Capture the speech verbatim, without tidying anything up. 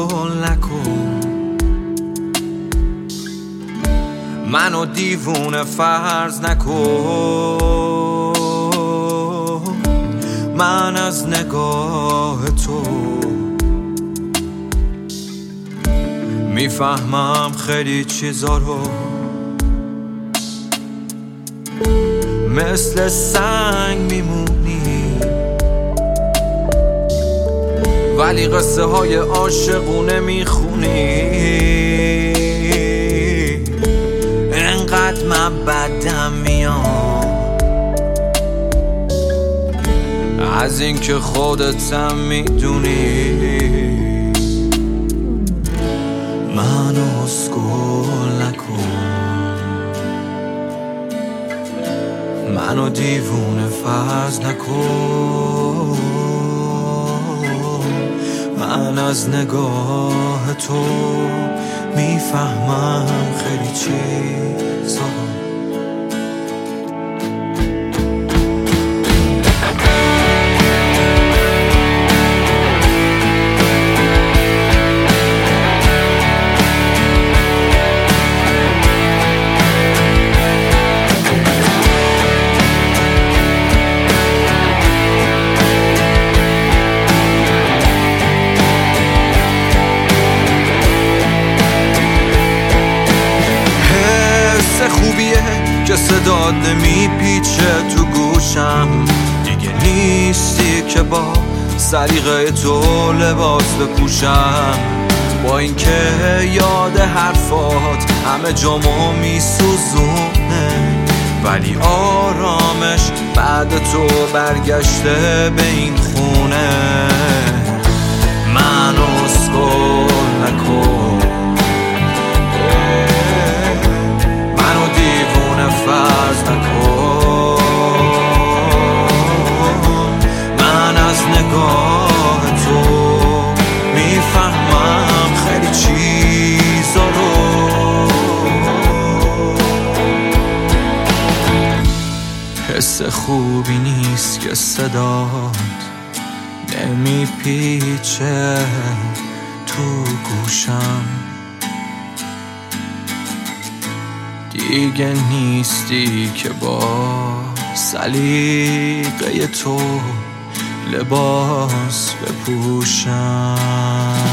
اسکول نکن، منو دیوونه فرض نکن. من از نگاه تو میفهمم خیلی چیزا رو، مثل سنگ میمونی، ولی قصه های عاشقونه میخونی. انقدر من بدم میاد از این که خودتم میدونی. منو اسکول نکن، منو دیوونه فرض نکن. من از نگاه تو میفهمم خیلی چیزا. خوبیه که صدات نمیپیچه تو گوشم، دیگه نیستی که با سلیقه تو لباس بپوشم. با اینکه یاد حرفات همه جامو میسوزونه، ولی آرامش بعد تو برگشته به این خونه. منو اسکول نکن، فرض نکن. من از نگاه تو میفهمم خیلی چیزا رو. حس خوبی نیست که صدات نمیپیچه تو گوشم، دیگه نیستی که با سلیقه تو لباس بپوشم.